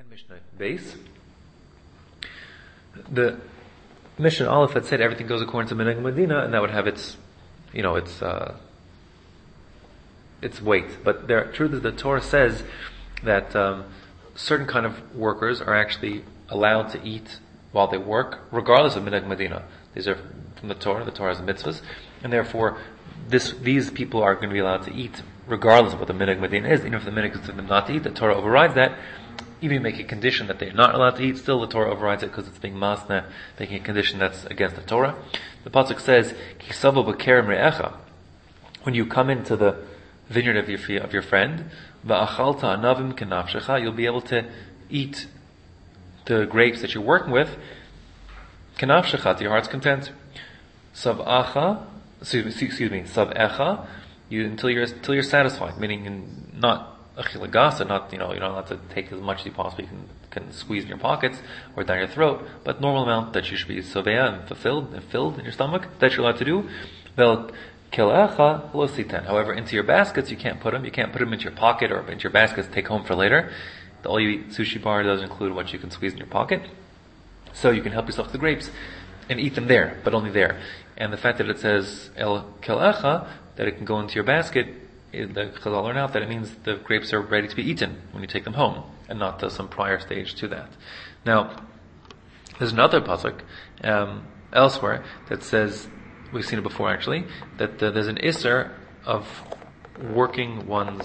Mishnah base. The Mishnah Aleph had said everything goes according to Minhag Medina, and that would have its weight. But the truth is, the Torah says that certain kind of workers are actually allowed to eat while they work, regardless of Minhag Medina. These are from the Torah. The Torah has mitzvahs, and therefore these people are going to be allowed to eat regardless of what the Minhag Medina is. Even if the Minhag is to them not to eat, the Torah overrides that. Even if you make a condition that they're not allowed to eat, still the Torah overrides it because it's being masna, making a condition that's against the Torah. The pasuk says, "Kisavo b'kerem re'echa." When you come into the vineyard of your friend, "Va'achalta anavim kenafshecha," you'll be able to eat the grapes that you're working with, kenafshecha, to your heart's content. Sav'echa, until you're satisfied, meaning not achila gasa, not you're not allowed to take as much as you possibly can squeeze in your pockets or down your throat, but normal amount that you should be savea and filled in your stomach that you're allowed to do. Vel kilecha lo sitan. However, into your baskets you can't put them. You can't put them into your pocket or into your baskets to take home for later. The all you eat sushi bar doesn't include what you can squeeze in your pocket, so you can help yourself to the grapes and eat them there, but only there. And the fact that it says el kilecha, that it can go into your basket, the Chazal learn out that it means the grapes are ready to be eaten when you take them home, and not some prior stage to that. Now, there's another pasuk elsewhere that says, we've seen it before actually, that there's an isser of working one's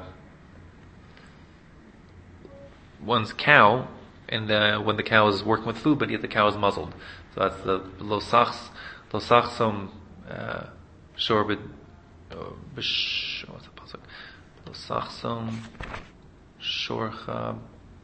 cow, and when the cow is working with food, but yet the cow is muzzled. So that's the losachsom shorbid. What's the pasuk? Losachsom shorcha.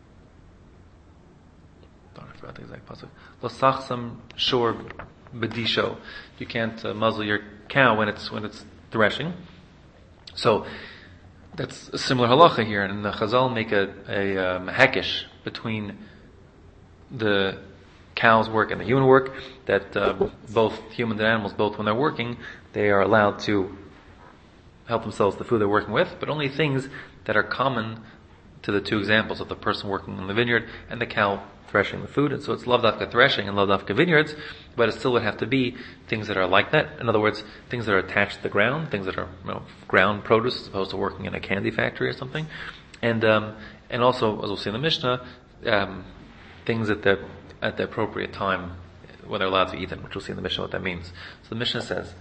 I forgot the exact pasuk. Losachsom shor bedisho. You can't muzzle your cow when it's threshing. So that's a similar halacha here, and the Chazal make a hekesh between the cow's work and the human work. That both humans and animals, both when they're working, they are allowed to help themselves with the food they're working with, but only things that are common to the two examples of the person working in the vineyard and the cow threshing the food. And so it's lav dafka threshing and lav dafka vineyards, but it still would have to be things that are like that. In other words, things that are attached to the ground, things that are ground produce as opposed to working in a candy factory or something. And also, as we'll see in the Mishnah, things at the appropriate time when they're allowed to eat them, which we'll see in the Mishnah what that means. So the Mishnah says,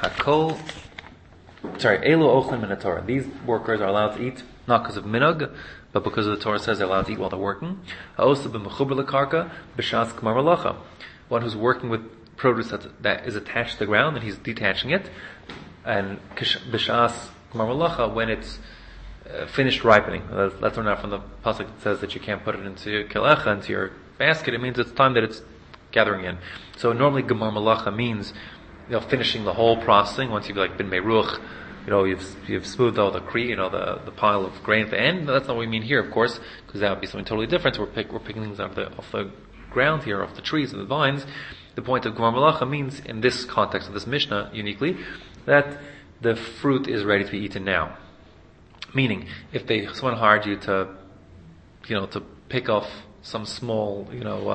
Elu ochlim min Torah. These workers are allowed to eat, not because of minhag, but because of the Torah says they're allowed to eat while they're working. Ha'osa b'mechuber l'karka b'shas k'mar malacha. One who's working with produce that is attached to the ground and he's detaching it, and b'shas k'mar malacha, when it's finished ripening. That's not from the pasuk that says that you can't put it into your kelecha, into your basket. It means it's time that it's gathering in. So normally gemar malacha means finishing the whole processing. Once you've been meruch, you've smoothed out the the pile of grain at the end. That's not what we mean here, of course, because that would be something totally different. So we're picking things off the ground here, off the trees and the vines. The point of gemar malacha means, in this context of this Mishnah, uniquely, that the fruit is ready to be eaten now. Meaning, if someone hired you to pick off some small,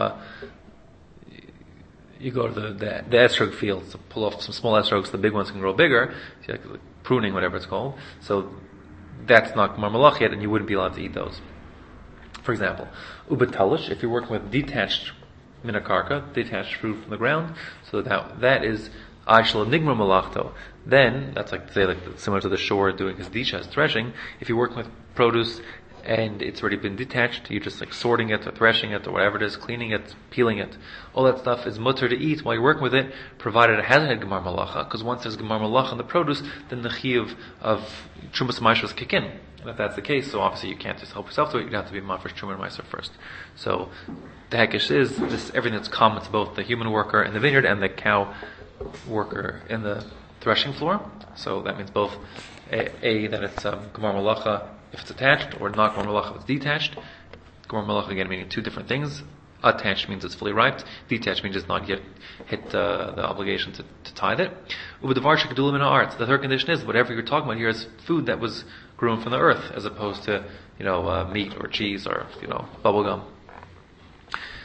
you go to the esrog fields to pull off some small esrogs so the big ones can grow bigger, like pruning, whatever it's called. So that's not gemar malacha yet, and you wouldn't be allowed to eat those. For example, ubetalish, if you're working with detached minakarka, detached fruit from the ground, so that is Aishal Nigma Malachto, then that's similar to the shore doing his disha, his threshing. If you're working with produce and it's already been detached, you're just sorting it or threshing it or whatever it is, cleaning it, peeling it. All that stuff is mutter to eat while you're working with it, provided it hasn't had gemar malacha. Because once there's gemar malacha in the produce, then the chiyuv of trumas ma'asros kick in. And if that's the case, so obviously you can't just help yourself to it. You'd have to be mafresh truma and ma'aser first. So the hekesh is this: everything that's common to both the human worker in the vineyard and the cow worker in the threshing floor. So that means both that it's gemar malacha if it's attached, or not gemar malacha if it's detached. Gemar malacha again meaning two different things. Attached means it's fully ripe. Detached means it's not yet hit the obligation to tithe it. The third condition is whatever you're talking about here is food that was grown from the earth, as opposed to meat or cheese or bubblegum.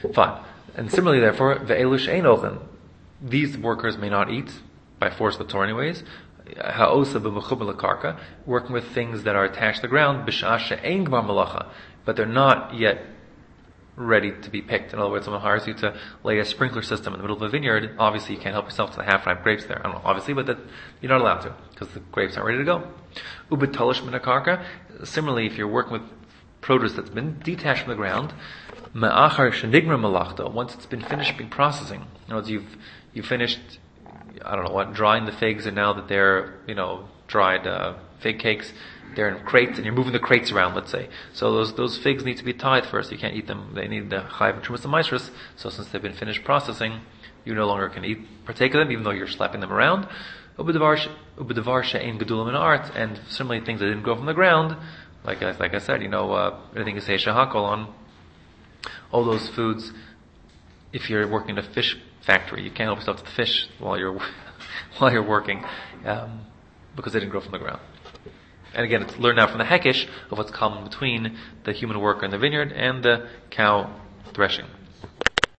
Fine. And similarly, therefore, ve'elu she'ein ochin, these workers may not eat by force of the Torah anyways. Ha'osa b'mechubel karka, working with things that are attached to the ground, b'sha'ah she'ein gmar malacha, but they're not yet ready to be picked. In other words, someone hires you to lay a sprinkler system in the middle of a vineyard. Obviously, you can't help yourself to the half-ripe grapes there. I don't know, obviously, but that you're not allowed to because the grapes aren't ready to go. Ubetalish minakarka. Similarly, if you're working with produce that's been detached from the ground, ma'achar shenigma malachto. Once it's been finished being processing, in other words, you've finished, I don't know what, drying the figs, and now that they're dried fig cakes. They're in crates, and you're moving the crates around, let's say. So those figs need to be tied first. You can't eat them. They need the chayiv trumas and maasros. So since they've been finished processing, you no longer can partake of them, even though you're slapping them around. Ubedavar she'ein gedulim in art, and similarly things that didn't grow from the ground, like I said, anything you say shahakol on, all those foods. If you're working in a fish factory, you can't help yourself to the fish while you're working, because they didn't grow from the ground. And again, it's learned now from the hekesh of what's common between the human worker in the vineyard and the cow threshing.